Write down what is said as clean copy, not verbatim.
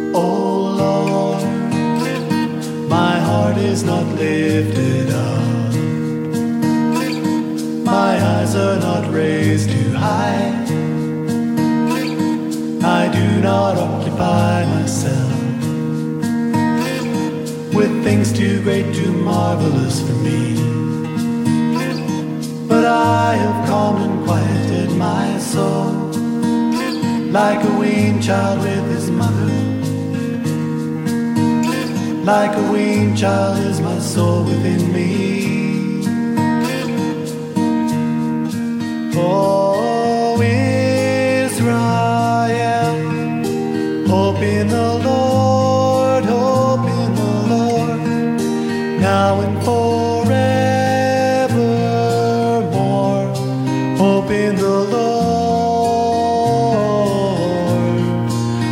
Oh Lord, my heart is not lifted up, my eyes are not raised too high. I do not occupy myself with things too great, too marvelous for me. But I have calmed and quieted my soul, like a weaned child with his mother. Like a weaned child is my soul within me. Oh Israel, hope in the Lord, hope in the Lord, now and forever.